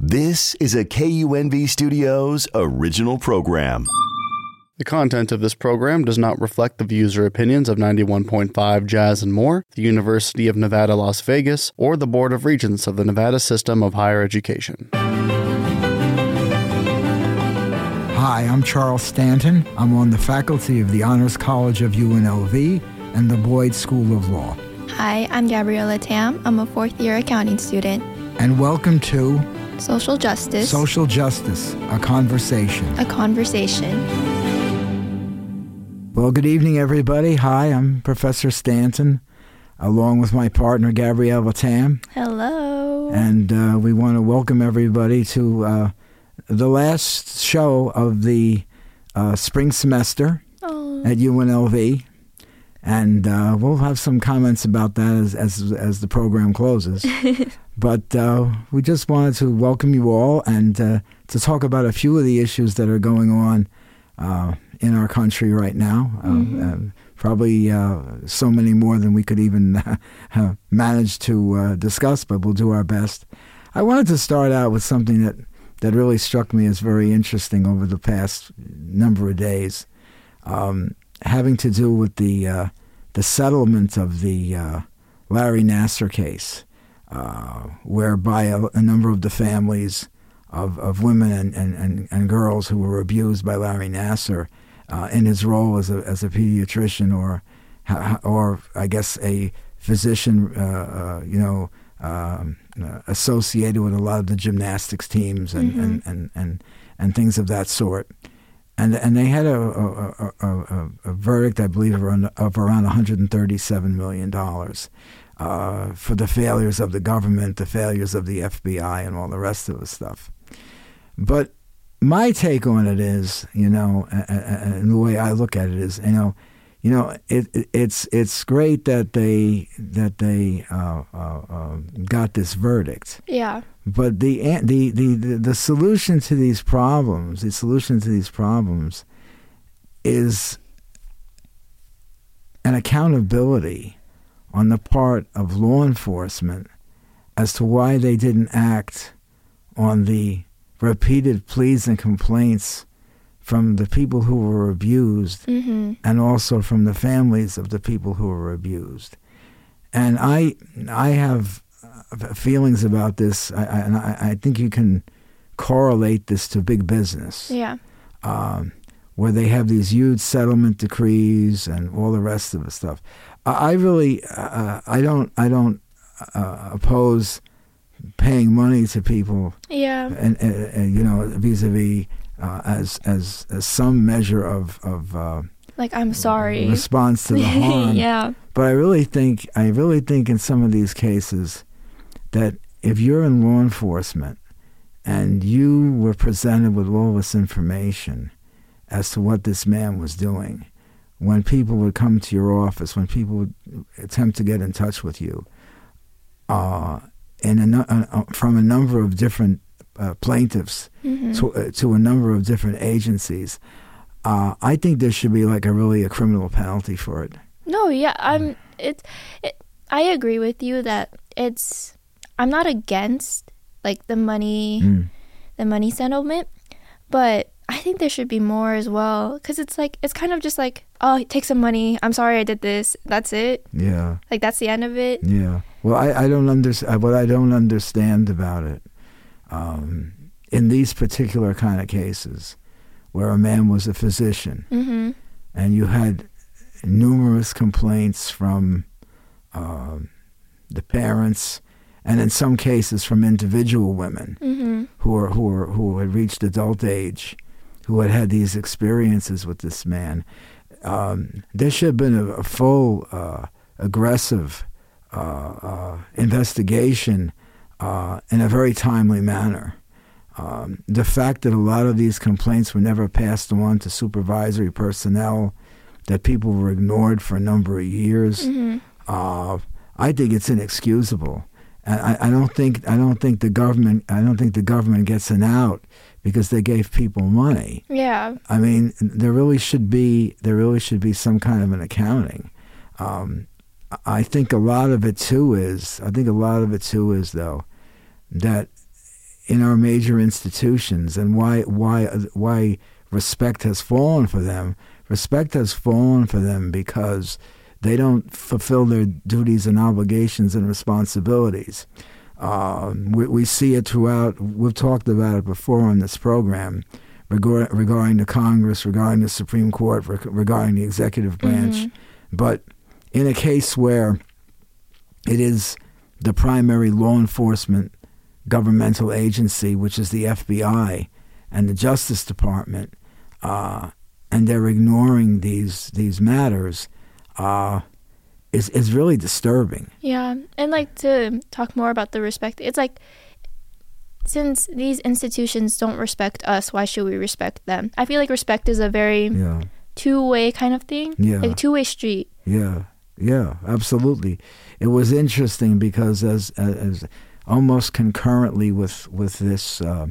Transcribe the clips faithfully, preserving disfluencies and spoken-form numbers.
This is a K U N V Studios original program. The content of this program does not reflect the views or opinions of ninety-one point five Jazz and More, the University of Nevada, Las Vegas, or the Board of Regents of the Nevada System of Higher Education. Hi, I'm Charles Stanton. I'm on the faculty of the Honors College of U N L V and the Boyd School of Law. Hi, I'm Gabriella Tam. I'm a fourth-year accounting student. And welcome to Social Justice. Social Justice, a conversation. A conversation. Well, good evening, everybody. Hi, I'm Professor Stanton, along with my partner, Gabriella Tam. Hello. And uh, we want to welcome everybody to uh, the last show of the uh, spring semester oh. at U N L V. And uh, we'll have some comments about that as as, as the program closes. But uh, we just wanted to welcome you all and uh, to talk about a few of the issues that are going on uh, in our country right now. Mm-hmm. Uh, uh, probably uh, so many more than we could even uh, manage to uh, discuss, but we'll do our best. I wanted to start out with something that, that really struck me as very interesting over the past number of days. Um, having to do with the uh, the settlement of the uh, Larry Nassar case, uh, whereby a, a number of the families of, of women and, and, and, and girls who were abused by Larry Nassar uh, in his role as a as a pediatrician or or I guess a physician, uh, uh, you know, um, uh, associated with a lot of the gymnastics teams and Mm-hmm. and, and, and, and things of that sort. And and they had a a, a, a, a verdict, I believe, of around, of around one hundred thirty-seven million dollars uh, for the failures of the government, the failures of the F B I, and all the rest of the stuff. But my take on it is, you know, and the way I look at it is, you know, you know, it, it it's it's great that they that they uh, uh, uh, got this verdict. Yeah. But the, the the the the solution to these problems, the solution to these problems, is an accountability on the part of law enforcement as to why they didn't act on the repeated pleas and complaints from the people who were abused, mm-hmm. and also from the families of the people who were abused. And I I have feelings about this, I, I, and I, I think you can correlate this to big business. Yeah. Um, where they have these huge settlement decrees and all the rest of the stuff. I, I really, uh, I don't, I don't uh, oppose paying money to people. Yeah. And, and, and you know, vis-a-vis uh, as as as some measure of of uh, like I'm sorry response to the harm. Yeah. But I really think, I really think in some of these cases, that if you're in law enforcement and you were presented with all this information as to what this man was doing, when people would come to your office, when people would attempt to get in touch with you, uh, and a, uh, from a number of different uh, plaintiffs mm-hmm. to, uh, to a number of different agencies, uh, I think there should be like a really a criminal penalty for it. No, yeah, I'm. It, it. I agree with you that it's. I'm not against like the money, Mm. the money settlement, but I think there should be more as well, because it's like it's kind of just like, oh, take some money. I'm sorry I did this. That's it. Yeah. Like that's the end of it. Yeah. Well, I, I don't understand. What I don't understand about it, um, in these particular kind of cases, where a man was a physician, Mm-hmm. and you had numerous complaints from uh, the parents, and in some cases from individual women Mm-hmm. who are who are who had reached adult age, who had had these experiences with this man. Um, there should have been a, a full, uh, aggressive uh, uh, investigation uh, in a very timely manner. Um, the fact that a lot of these complaints were never passed on to supervisory personnel, that people were ignored for a number of years, Mm-hmm. uh, I think it's inexcusable. I, I don't think I don't think the government I don't think the government gets an out because they gave people money. Yeah. I mean, there really should be there really should be some kind of an accounting. Um, I think a lot of it too is I think a lot of it too is though that in our major institutions, and why why why respect has fallen for them. Respect has fallen for them because they don't fulfill their duties and obligations and responsibilities. Uh, we, we see it throughout. We've talked about it before on this program regard, regarding the Congress, regarding the Supreme Court, reg- regarding the executive branch. Mm-hmm. But in a case where it is the primary law enforcement governmental agency, which is the F B I and the Justice Department, uh, and they're ignoring these these matters, uh, is is really disturbing. Yeah, and like to talk more about the respect, it's like, since these institutions don't respect us, why should we respect them? I feel like respect is a very yeah. two-way kind of thing, yeah. like a two-way street. Yeah, yeah, absolutely. It was interesting because as as almost concurrently with with this uh,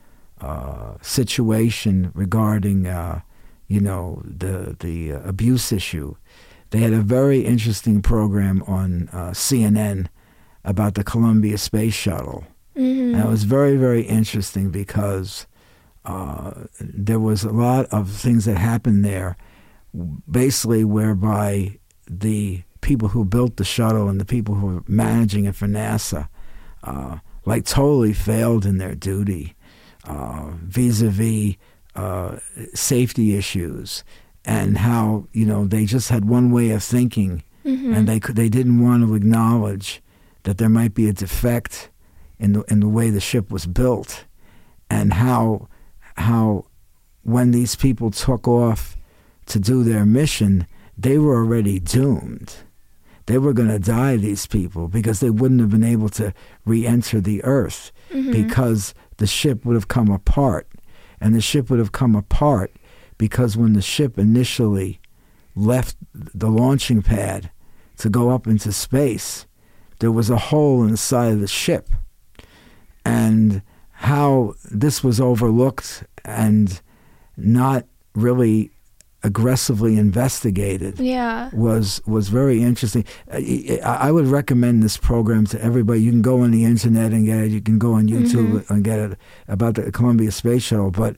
uh, situation regarding uh, you know the the abuse issue, they had a very interesting program on uh, C N N about the Columbia Space Shuttle. Mm-hmm. And it was very, very interesting because uh, there was a lot of things that happened there, basically whereby the people who built the shuttle and the people who were managing it for NASA, uh, like totally failed in their duty uh, vis-a-vis uh, safety issues, and how, you know, they just had one way of thinking, mm-hmm. and they could they didn't want to acknowledge that there might be a defect in the in the way the ship was built, and how how when these people took off to do their mission, they were already doomed. They were going to die, these people, because they wouldn't have been able to re-enter the Earth, mm-hmm. because the ship would have come apart. And the ship would have come apart because when the ship initially left the launching pad to go up into space, there was a hole in the side of the ship. And how this was overlooked and not really aggressively investigated yeah. was was very interesting. I, I would recommend this program to everybody. You can go on the internet and get it. You can go on YouTube mm-hmm. and get it about the Columbia Space Shuttle. But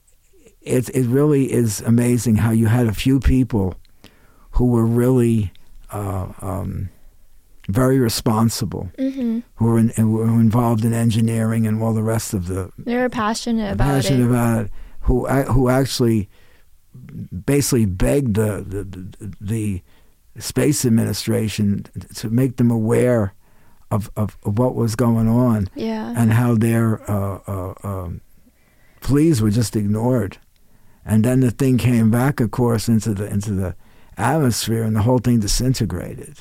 it it really is amazing how you had a few people who were really uh, um, very responsible, mm-hmm. who were, in, who were involved in engineering and all the rest of the. They were passionate about passionate it. Passionate about it. Who who actually basically begged the, the the Space Administration to make them aware of, of, of what was going on, yeah. and how their uh, uh, um, pleas were just ignored. And then the thing came back, of course, into the into the atmosphere, and the whole thing disintegrated.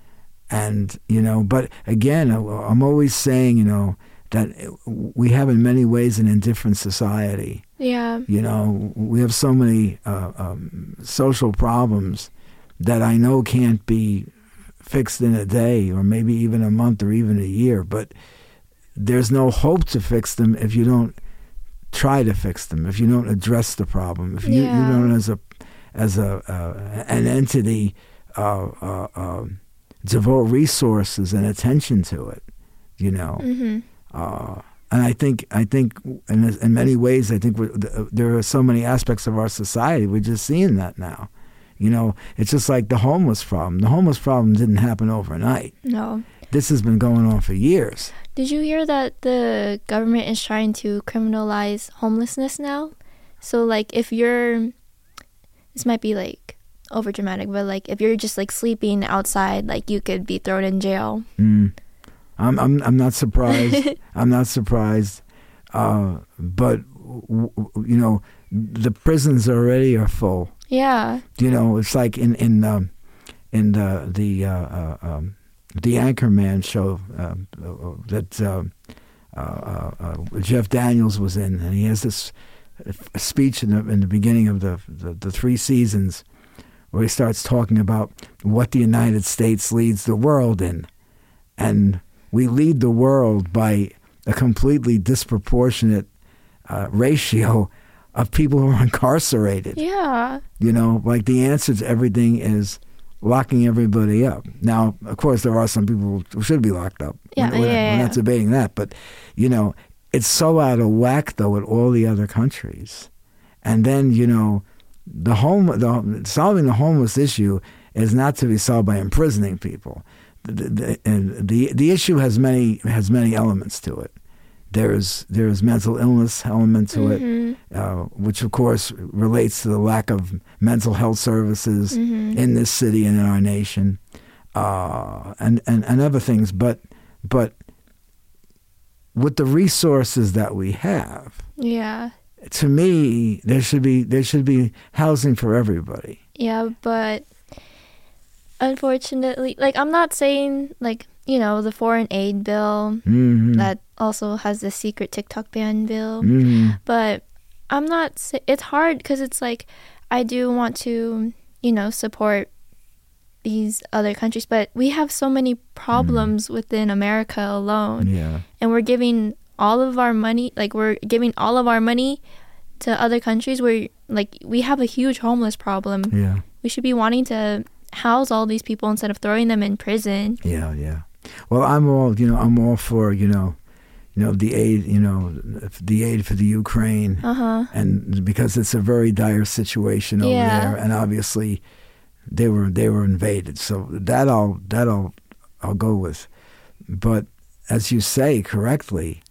And, you know, but again, I'm always saying, you know, that we have in many ways an indifferent society. Yeah. You know, we have so many uh, um, social problems that I know can't be fixed in a day, or maybe even a month, or even a year. But there's no hope to fix them if you don't try to fix them, if you don't address the problem, if you, yeah. you don't, as a as a uh, an entity, uh, uh, uh, devote resources and attention to it. You know. Mm-hmm. Uh, and I think, I think, in, in many ways, I think we're, there are so many aspects of our society. We're just seeing that now. You know, it's just like the homeless problem. The homeless problem didn't happen overnight. No. This has been going on for years. Did you hear that the government is trying to criminalize homelessness now? So, like, if you're, this might be, like, over dramatic, but, like, if you're just, like, sleeping outside, like, you could be thrown in jail. Mm. I'm I'm I'm not surprised. I'm not surprised. Uh, but w- w- you know, the prisons already are full. Yeah. You know, it's like in in um, in the the uh, uh, um, the Anchorman show uh, that uh, uh, uh, Jeff Daniels was in, and he has this speech in the in the beginning of the, the the three seasons, where he starts talking about what the United States leads the world in, and we lead the world by a completely disproportionate uh, ratio of people who are incarcerated. Yeah. You know, like the answer to everything is locking everybody up. Now, of course, there are some people who should be locked up. Yeah, we're, yeah, we're yeah. not debating that. But, you know, it's so out of whack, though, with all the other countries. And then, you know, the home, the, solving the homeless issue is not to be solved by imprisoning people. The, the, and the, the issue has many has many elements to it. There's there's mental illness element to mm-hmm. it, uh, which of course relates to the lack of mental health services mm-hmm. in this city and in our nation, uh, and, and and other things. But but with the resources that we have, yeah, to me, there should be there should be housing for everybody. Yeah, but unfortunately, like, I'm not saying, like, you know, the foreign aid bill Mm-hmm. that also has the secret TikTok ban bill, Mm-hmm. but I'm not, sa- it's hard because it's like, I do want to, you know, support these other countries, but we have so many problems mm. within America alone. Yeah. And we're giving all of our money, like, we're giving all of our money to other countries where, like, we have a huge homeless problem. Yeah. We should be wanting to house all these people instead of throwing them in prison. Yeah, yeah. Well, I'm all, you know, I'm all for, you know, you know, the aid, you know, the aid for the Ukraine. Uh-huh. And because it's a very dire situation over Yeah. there, and obviously they were they were invaded. So that I'll that I'll I'll go with. But as you say correctly,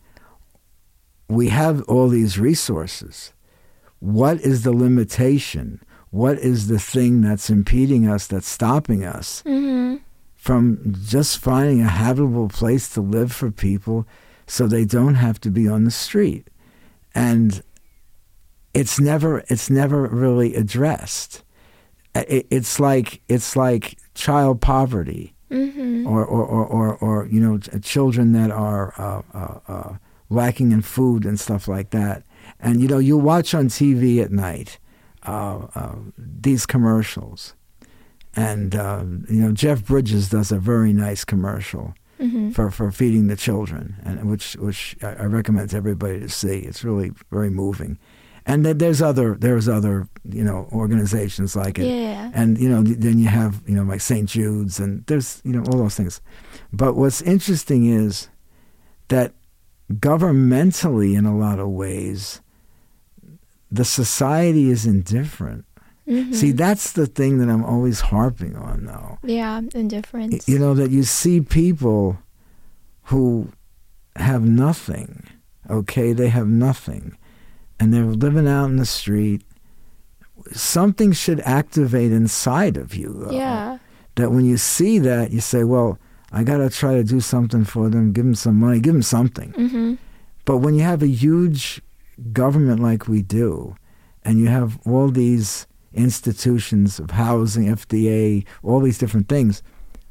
we have all these resources. What is the limitation? What is the thing that's impeding us, that's stopping us Mm-hmm. from just finding a habitable place to live for people so they don't have to be on the street? And it's never it's never really addressed. It, it's like it's like child poverty, Mm-hmm. or or, or, or, or you know, children that are uh, uh, uh, lacking in food and stuff like that. And you know, you watch on T V at night uh, uh, these commercials, and uh, you know, Jeff Bridges does a very nice commercial Mm-hmm. for, for feeding the children, and which which I, I recommend to everybody to see. It's really very moving. And then there's other there's other you know organizations like it, Yeah. and you know then you have you know like Saint Jude's, and there's you know all those things. But what's interesting is that governmentally, in a lot of ways, the society is indifferent. Mm-hmm. See, that's the thing that I'm always harping on, though. Yeah, indifference. You know, that you see people who have nothing, okay? They have nothing. And they're living out in the street. Something should activate inside of you, though. Yeah. That when you see that, you say, well, I got to try to do something for them, give them some money, give them something. Mm-hmm. But when you have a huge government like we do, and you have all these institutions of housing, F D A, all these different things,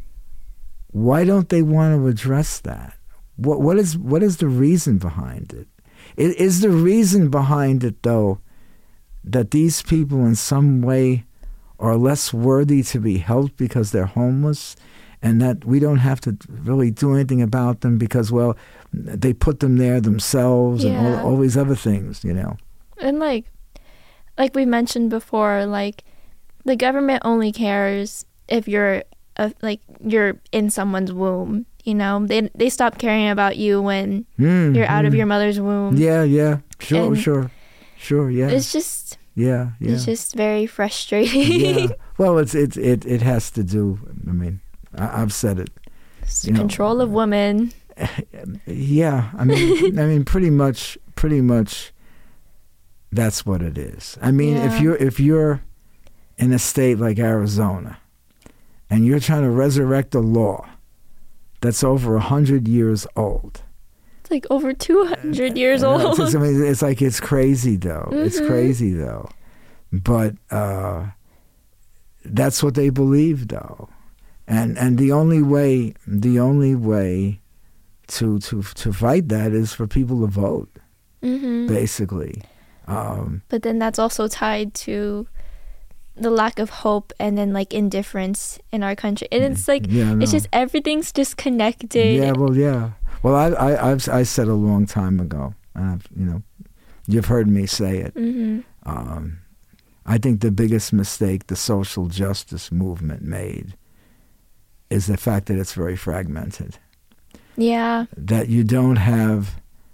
why don't they want to address that? What what is what is the reason behind it? It is the reason behind it, though, that these people in some way are less worthy to be helped because they're homeless, and that we don't have to really do anything about them because, well, they put them there themselves, Yeah. and all, all these other things, you know. And like, like we mentioned before, like, the government only cares if you're, uh, like, you're in someone's womb. You know, they they stop caring about you when Mm, you're out of mm. your mother's womb. Yeah, yeah, sure, And sure, sure, yeah, It's just, yeah, yeah. it's just very frustrating. yeah. Well, it's it it it has to do. I mean, I, I've said it. It's You know, control of women. Yeah, I mean, I mean, pretty much, pretty much. That's what it is. I mean, if Yeah. you're if you're in a state like Arizona, and you're trying to resurrect a law that's over a hundred years old. It's like over two hundred years Uh, old. It's, I mean, it's like it's crazy though. It's Mhm. crazy though, but uh, that's what they believe though, and and the only way the only way to to to fight that is for people to vote, hmm basically. Um, But then that's also tied to the lack of hope and then like indifference in our country. And it's like, yeah, it's no. just everything's disconnected. Yeah, well, yeah. Well, I I I've, I said a long time ago, and I've, you know, you've heard me say it. hmm Um, I think the biggest mistake the social justice movement made is the fact that it's very fragmented. Yeah. That you don't have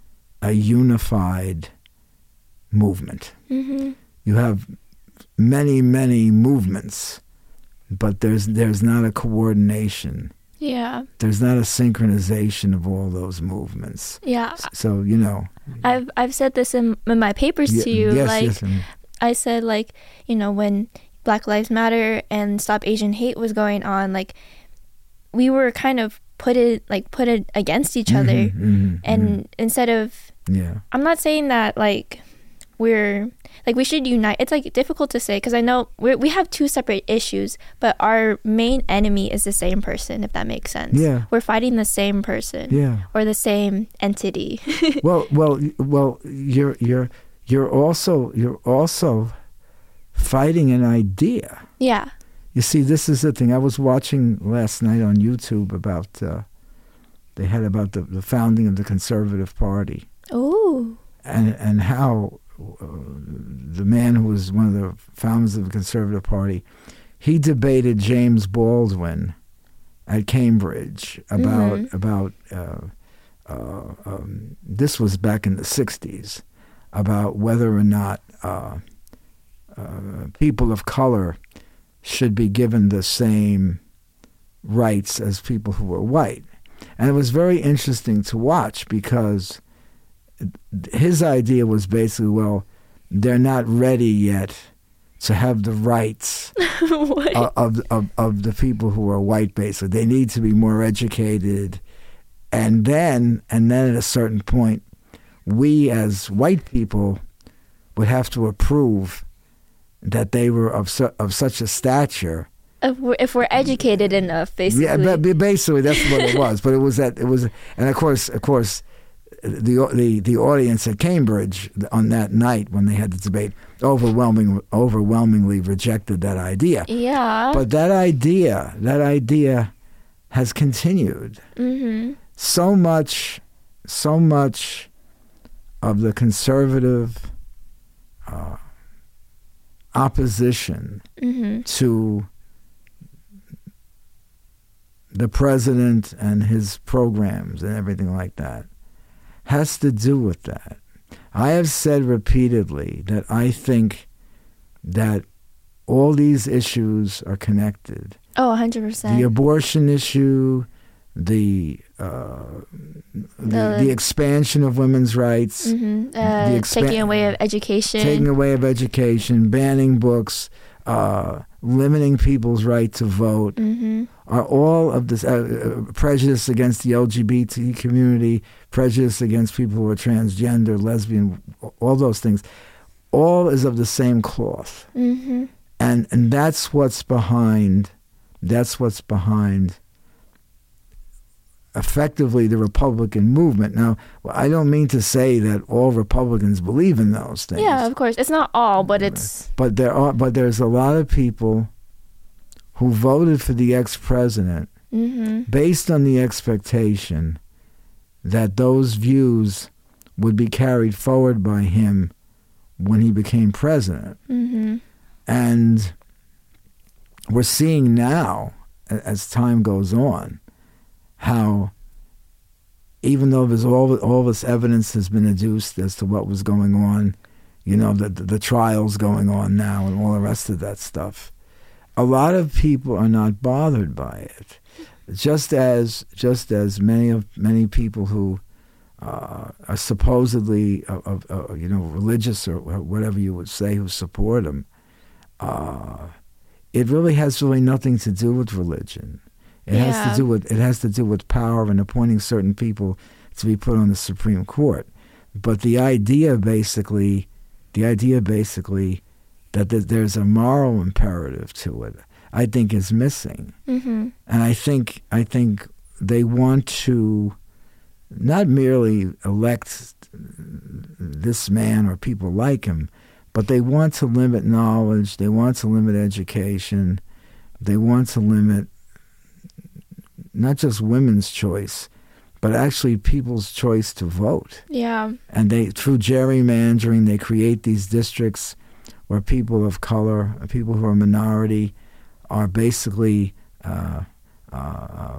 a unified movement. Mm-hmm. You have many, many movements, but there's there's not a coordination. Yeah. There's not a synchronization of all those movements. Yeah. So, you know. I've I've said this in, in my papers y- to you. Yes, like yes. And, I said, like, you know, when Black Lives Matter and Stop Asian Hate was going on, like, we were kind of put it like put it against each other. mm-hmm, mm-hmm, and mm-hmm. instead of, Yeah. I'm not saying that like we're like we should unite. It's like difficult to say because I know we we have two separate issues, but our main enemy is the same person. If that makes sense. Yeah. We're fighting the same person. Yeah. Or the same entity. well, well, well. You're you're you're also you're also fighting an idea. Yeah. You see, this is the thing. I was watching last night on YouTube about uh, they had about the, the founding of the Conservative Party. Ooh. And and how uh, the man who was one of the founders of the Conservative Party, he debated James Baldwin at Cambridge about Mm-hmm. about uh, uh, um, this was back in the sixties, about whether or not uh, uh, people of color should be given the same rights as people who were white. And it was very interesting to watch because his idea was basically, well, they're not ready yet to have the rights of, of, of of the people who are white, basically. They need to be more educated. And then, and then at a certain point, we as white people would have to approve that they were of su- of such a stature. If we're, if we're educated enough, basically. Yeah, but basically that's what it was. But it was that it was, and of course, of course, the the the audience at Cambridge on that night when they had the debate overwhelming overwhelmingly rejected that idea. Yeah. But that idea, that idea, has continued. Mm-hmm. So much, so much of the conservative uh, opposition Mm-hmm. to the president and his programs and everything like that has to do with that. I have said repeatedly that I think that all these issues are connected. Oh, one hundred percent. The abortion issue, the uh, the, The- the expansion of women's rights, Mm-hmm. Uh, the expa- taking away of education. taking away of education, banning books, uh, limiting people's right to vote, Mm-hmm. are all of this uh, uh, prejudice against the L G B T community, prejudice against people who are transgender, lesbian, all those things, all is of the same cloth. Mm-hmm. And and that's what's behind, that's what's behind effectively the Republican movement. Now, I don't mean to say that all Republicans believe in those things. Yeah, of course. It's not all, but it's... But there are but there's a lot of people who voted for the ex-president Mm-hmm. based on the expectation that those views would be carried forward by him when he became president. Mm-hmm. And we're seeing now, a- as time goes on, how even though there's all all this evidence has been adduced as to what was going on, you know, the, the the trials going on now and all the rest of that stuff, a lot of people are not bothered by it. Just as just as many of many people who uh, are supposedly of, of, of you know religious or whatever you would say who support him, uh, it really has really nothing to do with religion. It has Yeah. to do with it has to do with power and appointing certain people to be put on the Supreme Court. But the idea basically, the idea basically that th- there's a moral imperative to it, I think is missing. Mm-hmm. And I think I think they want to not merely elect this man or people like him, but they want to limit knowledge, they want to limit education, they want to limit not just women's choice, but actually people's choice to vote. Yeah. And they, through gerrymandering, they create these districts where people of color, people who are minority, are basically uh, uh,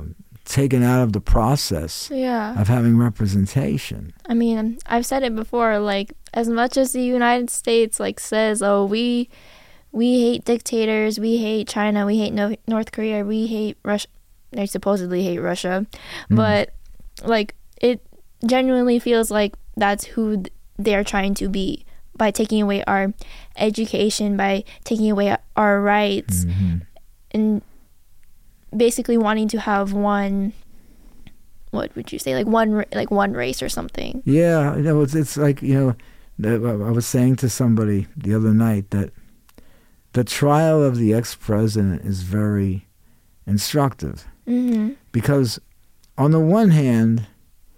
taken out of the process Yeah. of having representation. I mean, I've said it before, like, as much as the United States, like, says, oh, we we hate dictators, we hate China, we hate no- North Korea, we hate Russia, they supposedly hate Russia, Mm. but, like, it genuinely feels like that's who th- they're trying to be by taking away our education, by taking away our rights, Mm-hmm. and basically wanting to have one, what would you say, like one ra- like one race or something. Yeah, you know, it's, it's like, you know, I was saying to somebody the other night that the trial of the ex-president is very instructive. Mm-hmm. Because on the one hand,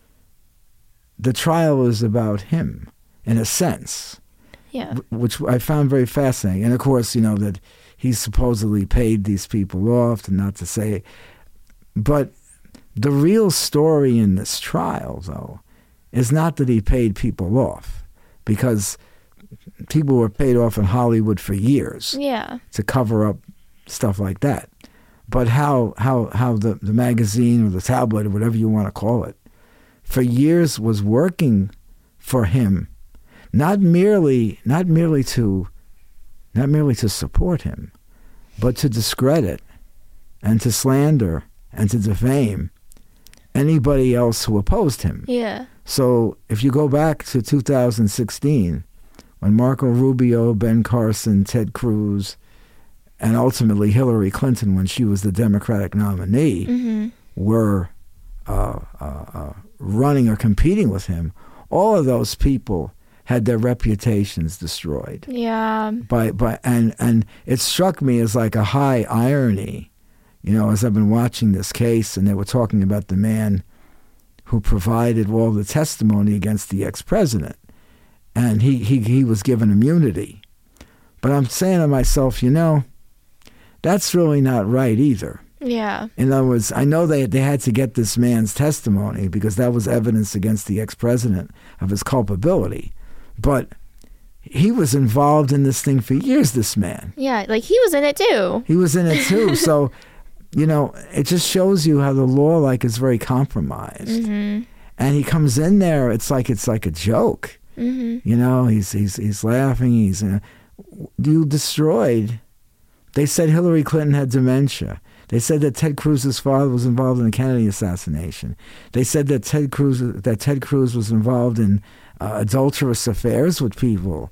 the trial is about him, in a sense, Yeah. wh- which I found very fascinating. And of course, you know, that he supposedly paid these people off, and not to say, but the real story in this trial, though, is not that he paid people off, because people were paid off in Hollywood for years Yeah. to cover up stuff like that. But how how how the, the magazine or the tabloid or whatever you want to call it, for years was working for him, not merely not merely to not merely to support him, but to discredit and to slander and to defame anybody else who opposed him. Yeah. So if you go back to two thousand sixteen, when Marco Rubio, Ben Carson, Ted Cruz, and ultimately Hillary Clinton, when she was the Democratic nominee, Mm-hmm. were uh, uh, uh, running or competing with him, all of those people had their reputations destroyed. Yeah. By by and and it struck me as like a high irony, you know, as I've been watching this case, and they were talking about the man who provided all the testimony against the ex-president, and he he he was given immunity. But I'm saying to myself, you know, that's really not right either. Yeah. In other words, I know they they had to get this man's testimony because that was evidence against the ex-president of his culpability. But he was involved in this thing for years, this man. Yeah. Like he was in it too. He was in it too. So, you know, it just shows you how the law like is very compromised. Mm-hmm. And he comes in there, it's like it's like a joke. Mm-hmm. You know, he's he's he's laughing. He's uh, you destroyed. They said Hillary Clinton had dementia. They said that Ted Cruz's father was involved in the Kennedy assassination. They said that Ted Cruz that Ted Cruz was involved in uh, adulterous affairs with people.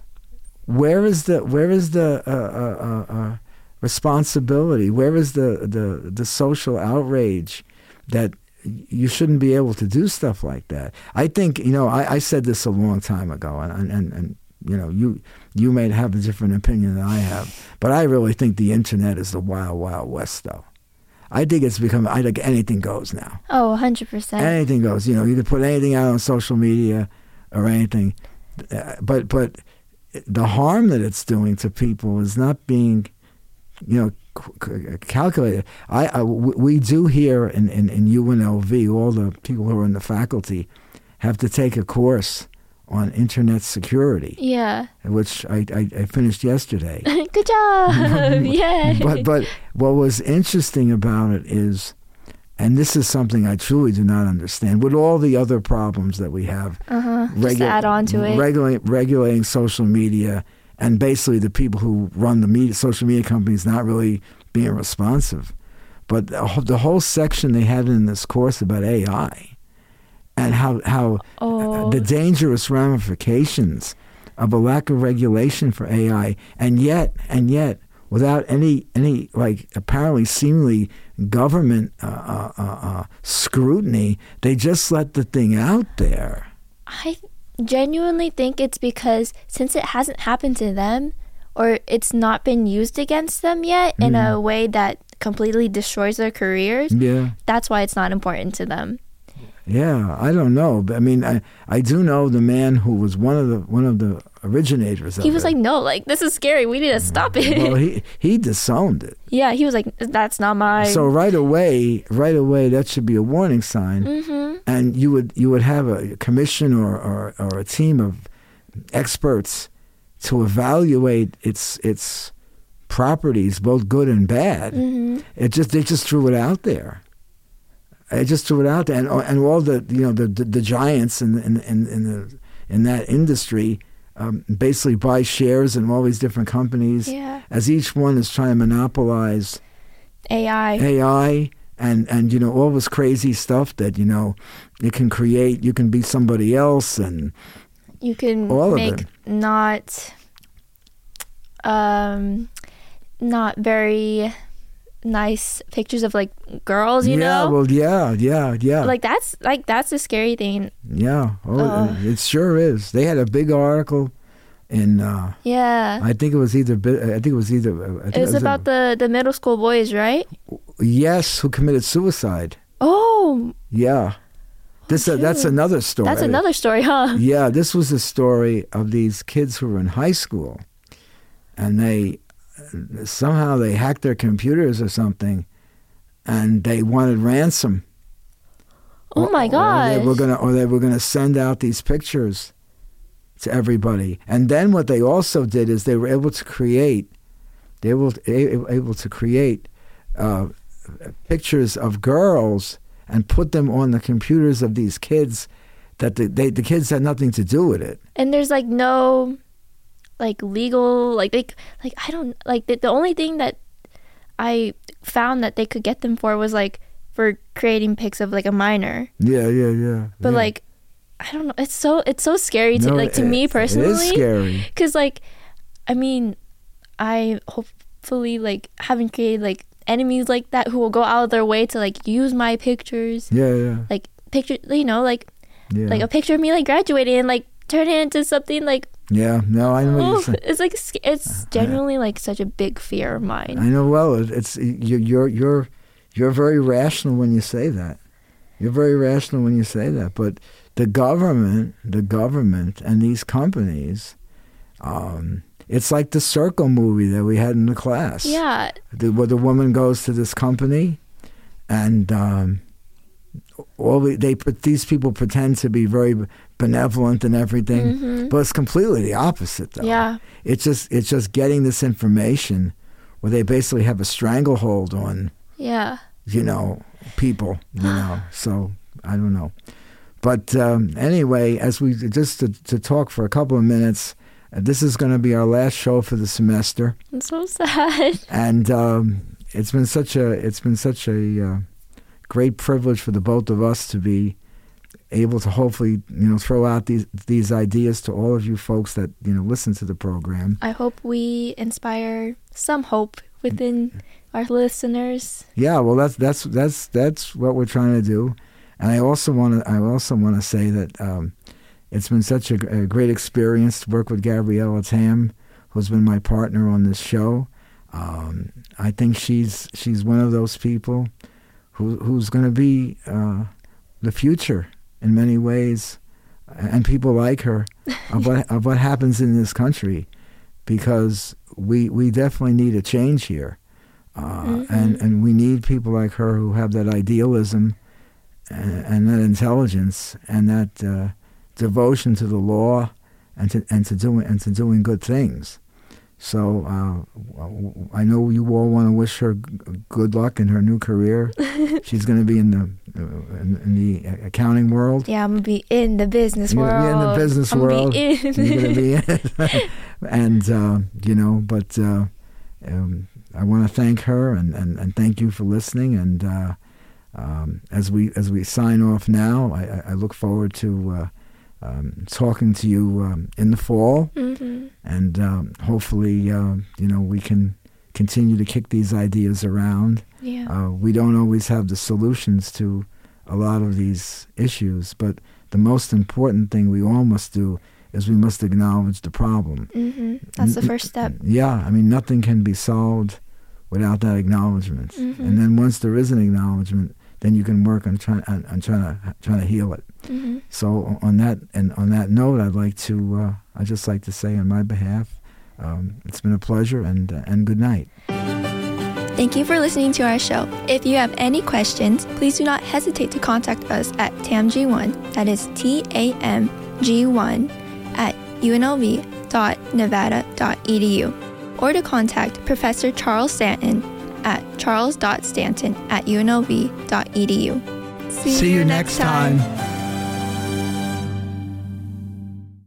Where is the where is the uh, uh, uh, uh, responsibility? Where is the, the the social outrage that you shouldn't be able to do stuff like that? I think, you know, I, I said this a long time ago, and and, and you know, you you may have a different opinion than I have, but I really think the internet is the wild, wild west, though. I think it's become, I think anything goes now. Oh, one hundred percent. Anything goes. You know, you can put anything out on social media or anything, uh, but but the harm that it's doing to people is not being, you know, c- calculated. I, I we do here in, in, in U N L V, all the people who are in the faculty have to take a course on internet security, Yeah. which I, I, I finished yesterday. Good job. Yeah. But but what was interesting about it is, and this is something I truly do not understand, with all the other problems that we have, Uh-huh. Just to add on to it. regula- regulating social media, and basically the people who run the media, social media companies not really being responsive. But the whole, the whole section they had in this course about A I, and how, how Oh. the dangerous ramifications of a lack of regulation for A I, and yet, and yet, without any, any like apparently seemingly government uh, uh, uh, uh, scrutiny, they just let the thing out there. I genuinely think it's because since it hasn't happened to them, or it's not been used against them yet in a way that completely destroys their careers, Yeah, that's why it's not important to them. yeah. I don't know, but I mean, I, I do know the man who was one of the one of the originators of He was it. like, no, like, this is scary. We need to stop it. well, he he disowned it. Yeah, he was like, that's not my... So right away, right away, that should be a warning sign. Mm-hmm. And you would you would have a commission or, or, or a team of experts to evaluate its its properties, both good and bad. Mm-hmm. It just they just threw it out there. I just threw it out there, and and all the you know the the, the giants in in in, in the in that industry um, basically buy shares in all these different companies. Yeah. As each one is trying to monopolize A I. A I and and you know all this crazy stuff that you know it can create. You can be somebody else, and You can all make of it. not um not very nice pictures of like girls, you yeah, know? well, yeah, yeah, yeah, Like that's like that's the scary thing. yeah. Oh, Oh. it sure is. They had a big article in. Uh, Yeah. I think it was either. bi- I think it was either. I think It was about the the middle school boys, right? yes, who committed suicide. Oh, Yeah, this uh, that's shoot. another story. that's another story, huh? Yeah, this was a story of these kids who were in high school, and they somehow they hacked their computers or something, and they wanted ransom. Oh my Or gosh. they were gonna, or they were gonna send out these pictures to everybody. And then what they also did is they were able to create, they were able, able to create uh, pictures of girls and put them on the computers of these kids. That the they, the kids had nothing to do with it. And there's like no like legal like they like I don't like the, the only thing that I found that they could get them for was like for creating pics of like a minor. Yeah, yeah, yeah. But yeah. like I don't know, it's so it's so scary to No, like to it- me personally. It is scary. Cuz like I mean I hopefully like haven't created like enemies like that who will go out of their way to like use my pictures. Yeah, yeah, Like picture you know like yeah. like a picture of me like graduating and like turn it into something like yeah, no, I know what you're oh, saying. it's like sc- it's genuinely like such a big fear of mine. I know well. it- It's you- you're you're you're very rational when you say that. You're very rational when you say that. But the government, the government, and these companies, um, it's like the Circle movie that we had in the class. Yeah, the, where the woman goes to this company, and um, all the, they put these people pretend to be very benevolent and everything, Mhm. but it's completely the opposite. Though. yeah, It's just it's just getting this information where they basically have a stranglehold on yeah. you know people. You know, so I don't know. But um, anyway, as we just to, to talk for a couple of minutes, uh, this is going to be our last show for the semester. I'm so sad. And um, it's been such a it's been such a uh, great privilege for the both of us to be able to hopefully you know throw out these these ideas to all of you folks that you know listen to the program. I hope we inspire some hope within our listeners. Yeah, well that's that's that's that's what we're trying to do. And I also want to I also want to say that um, it's been such a, a great experience to work with Gabriella Tam, who's been my partner on this show. Um, I think she's she's one of those people who who's going to be uh, the future in many ways, and people like her of what of what happens in this country, because we we definitely need a change here, uh, Mm-hmm. and and we need people like her who have that idealism and, and that intelligence and that uh, devotion to the law and to and to doing and to doing good things. So uh, I know you all want to wish her g- good luck in her new career. She's going to be in the uh, in, in the accounting world. Yeah, I'm gonna be in the business You're world. going to be in the business I'm gonna world. Be in. You're going to be in it. And, uh, you know, but uh, um, I want to thank her and, and, and thank you for listening. And uh, um, as we as we sign off now, I, I look forward to uh, um, talking to you um, in the fall. Mm-hmm. And um, hopefully, uh, you know, we can continue to kick these ideas around. Yeah. Uh, we don't always have the solutions to a lot of these issues, but the most important thing we all must do is we must acknowledge the problem. Mm-hmm. That's the first step. Yeah, I mean, nothing can be solved without that acknowledgement. Mhm. And then once there is an acknowledgement, then you can work on trying on, on trying to trying to heal it. Mm-hmm. So on that and on that note, I'd like to uh, I'd just like to say on my behalf, um, it's been a pleasure and uh, and good night. Thank you for listening to our show. If you have any questions, please do not hesitate to contact us at T A M G one, that is T A M G one, at U N L V dot nevada dot e d u, or to contact Professor Charles Stanton at charles dot stanton at U N L V dot e d u. See, See you next time.